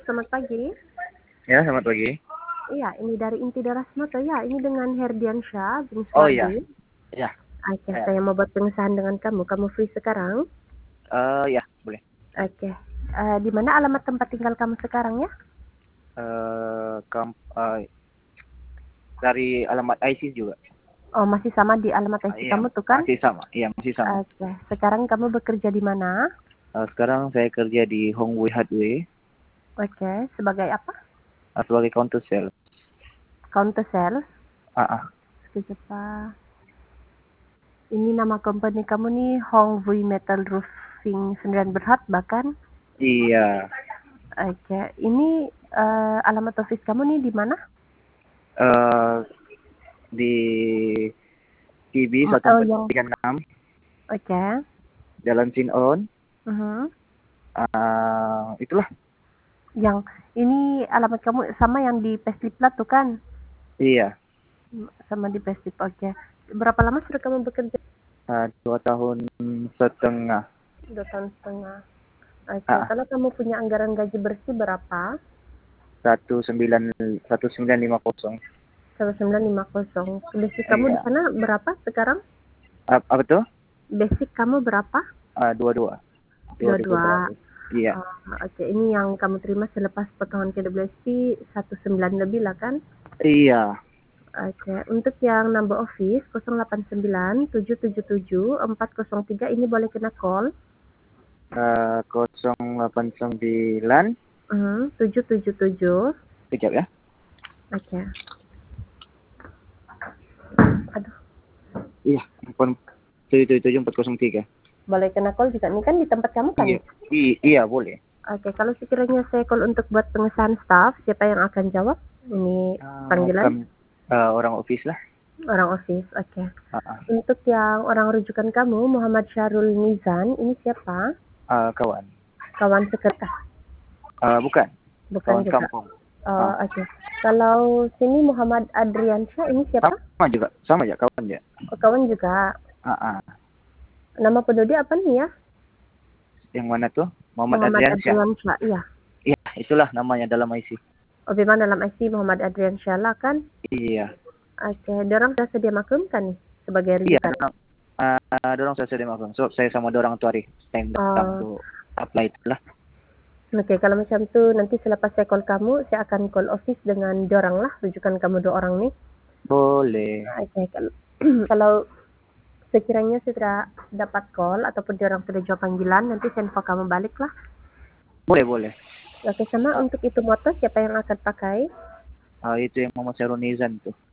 Selamat pagi. Ya, selamat pagi. Iya, ini dari Inti Daras Moto ya. Ini dengan Herdiansyah bin Oh iya, Suwardi. ya, Oke, saya mau buat pengesahan dengan kamu. Kamu free sekarang? ya boleh. Oke. Di mana alamat tempat tinggal kamu sekarang ya? Kam, dari alamat IC juga. Oh, masih sama di alamat IC Iya, kamu tuh kan? masih sama. Iya, masih sama. Oke. Sekarang kamu bekerja di mana? Sekarang saya kerja di Hongwei Hardware Oke. Sebagai apa? sebagai counter sales. Counter sales. Ah, ah. Sekejap, Pak. Ini nama company kamu nih Hongwei Metal Roofing 9 Berhad bahkan. Iya. Oke. Ini alamat office kamu nih di mana? Di TB Oh, yang 1436 oke. Jalan Sinon. Itulah. Yang ini alamat kamu sama yang di Payslip lah tuh kan? Iya. Sama di Payslip. Oke. Berapa lama sudah kamu bekerja? 2 tahun setengah. 2 tahun setengah. Oke. Kalau kamu punya anggaran gaji bersih berapa? 1950. 1950. Basic kamu di Iya. sana berapa sekarang? Apa tuh? Basic kamu berapa? 22. 22. Iya. Oke. Ini yang kamu terima selepas potongan KWSP 19 lebih lah kan? Iya. Oke. Untuk yang number office 089 777 403 ini boleh kena call. 089. 777. Sekejap ya. Oke. Aduh. Iya. 777-403. Boleh kena call juga. Ini kan di tempat kamu kan? Iya, boleh. Oke. Kalau sekiranya saya call untuk buat pengesahan staff, siapa yang akan jawab? Ini panggilan? Orang office lah. Orang office. Oke. Untuk yang orang rujukan kamu, Muhammad Syarul Mizan, ini siapa? Kawan. Kawan sekretaris? Bukan. Bukan Kawan juga. kampung. Oke. Kalau sini Muhammad Adriansyah, ini siapa? Sama aja kawan ya. Kawan juga. Nama penduduk apa nih ya? Yang mana tuh? Muhammad Adriansyah. Iya. Iya, itulah namanya dalam IC. Oh, memang dalam IC Muhammad Adriansyah lah kan? Iya. Oke. Dorang sudah sedia maklum kan nih sebagai rujukan? Iya, dorang sudah sedia maklum. So, saya sama dorang tuh hari time untuk apply itulah. Oke, kalau macam tu nanti selepas saya call kamu, saya akan call office dengan dorang lah, rujukan kamu 2 orang nih. Boleh. Oke, kalau sekiranya sudah dapat call ataupun dorang sudah jawab panggilan, nanti saya info kamu balik lah. Boleh. Oke, sama untuk itu motor siapa yang akan pakai? Itu yang Muhammad Syarul Mizan tuh.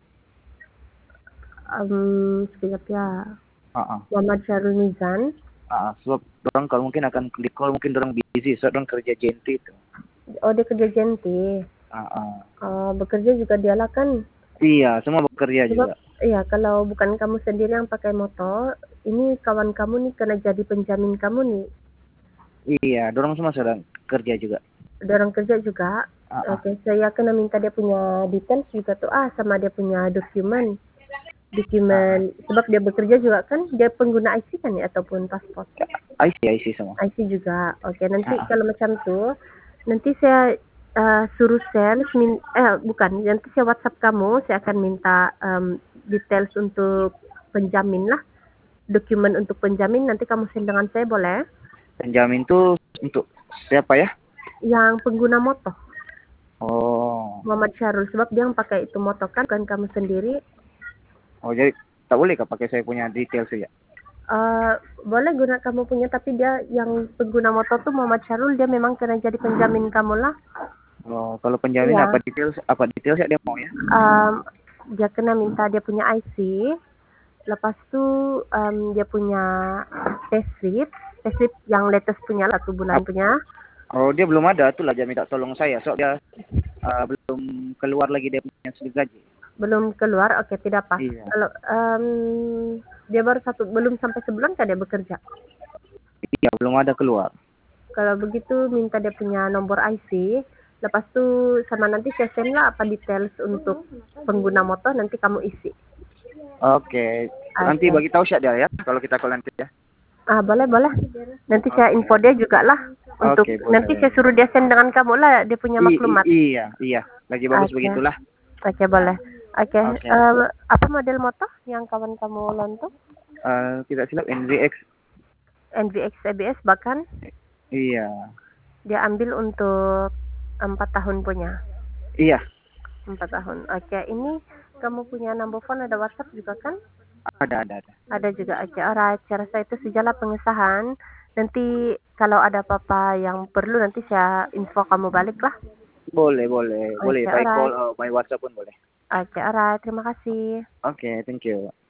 Sekejap ya. Muhammad Syarul Mizan. Sebab orang kalau mungkin akan di call, mungkin orang busy, so orang kerja JNT itu. Oh, dia kerja JNT. Bekerja juga dia lah kan? Iya, semua bekerja juga. Iya, kalau bukan kamu sendiri yang pakai motor, ini kawan kamu nih kena jadi penjamin kamu nih. Iya, dorong semua sedang kerja juga. Dorong kerja juga. Oke, saya kena minta dia punya details juga tuh, sama dia punya dokumen. Sebab dia bekerja juga kan, dia pengguna IC kan ya, ataupun paspor? IC semua. IC juga. Oke, nanti kalau macam tuh, nanti saya suruh sales, nanti saya WhatsApp kamu, saya akan minta details untuk penjamin lah. Dokumen untuk penjamin, nanti kamu send dengan saya boleh? Penjamin tuh untuk siapa ya? Yang pengguna motor. Oh. Muhammad Syarul, sebab dia yang pakai itu motor kan, bukan kamu sendiri. Oh, jadi tak boleh kah pakai saya punya detail saja? Boleh guna kamu punya, tapi dia yang pengguna motor tuh Muhammad Syarul, dia memang kena jadi penjamin kamu lah. Oh, kalau penjamin apa details ya dia mau ya? Dia kena minta dia punya IC, lepas tu dia punya payslip yang latest punya lah, 1 bulan punya. Oh, dia belum ada, itulah dia minta tolong saya, so dia belum keluar lagi dia punya slip gaji. Belum keluar, oke, tidak apa. Iya. Kalau dia baru belum sampai sebulan kan dia bekerja? Iya, belum ada keluar. Kalau begitu minta dia punya nomor IC, lepas tu sama nanti saya send lah apa details untuk pengguna motor, nanti kamu isi. Oke. Nanti bagi tahu siap dia ya, kalau kita call nanti ya. Boleh, boleh. Nanti saya info dia juga lah. Untuk Oke, nanti boleh. saya suruh dia send dengan kamu lah dia punya maklumat. Iya, iya. Lagi bagus Oke. begitulah. Oke, boleh. Oke, Oke. apa model motor yang kawan kamu loan tuh? Tidak silap NVX. NVX ABS bahkan Iya. dia ambil untuk 4 tahun punya. Iya, 4 tahun. Oke, ini kamu punya number phone, ada WhatsApp juga kan? ada. Ada juga. Oke, alright. Saya rasa itu sajalah pengesahan. Nanti kalau ada apa-apa yang perlu nanti saya info kamu balik lah. Boleh, boleh. Boleh, Oke, by call alright. atau by WhatsApp pun boleh. Oke, alright. Terima kasih. Oke, thank you.